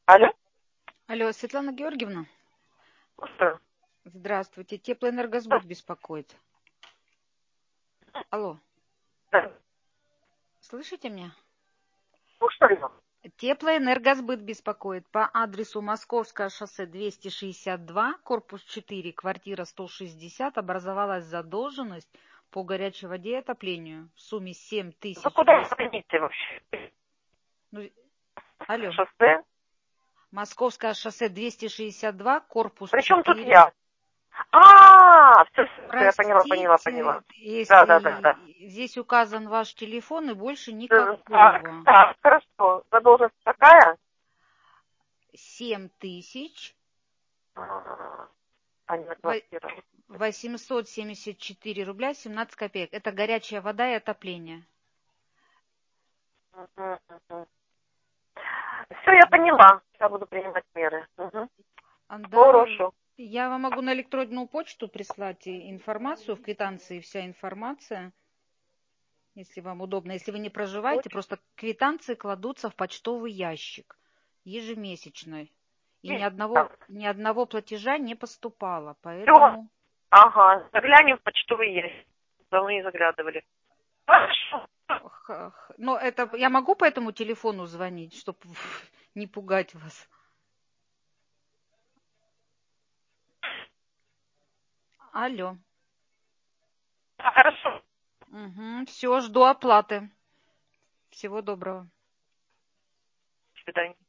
Алло? Алло, Светлана Георгиевна, Слушаю. здравствуйте. Теплоэнергосбыт беспокоит. Алло, Да. слышите меня? Слушаю. Теплоэнергосбыт беспокоит по адресу Московское шоссе 262, корпус 4, квартира 160. Образовалась задолженность по горячей воде и отоплению в сумме 7 Вы тысяч. куда звоните вообще? Ну, алло, Шоссе? Московское шоссе 262, корпус Причем тут 4. я? Все, я поняла. Простите, Да. если здесь указан ваш телефон и больше Так, никакого. так, хорошо. Задолженность такая? 7 тысяч Анна квартира. 874 рубля 17 копеек. Это горячая вода и отопление. Все, я поняла. Я буду принимать меры. Да, Хорошо. я вам могу на электронную почту прислать информацию, в квитанции вся информация, если вам удобно. Если вы не проживаете, просто квитанции кладутся в почтовый ящик ежемесячный. И ни одного платежа не поступало, Все. поэтому... Ага. Заглянем в почтовый ящик. Давно не заглядывали. Хорошо. Но это я могу по этому телефону звонить, чтобы не пугать вас? Алло. Хорошо. Угу, все, жду оплаты. Всего доброго. До свидания.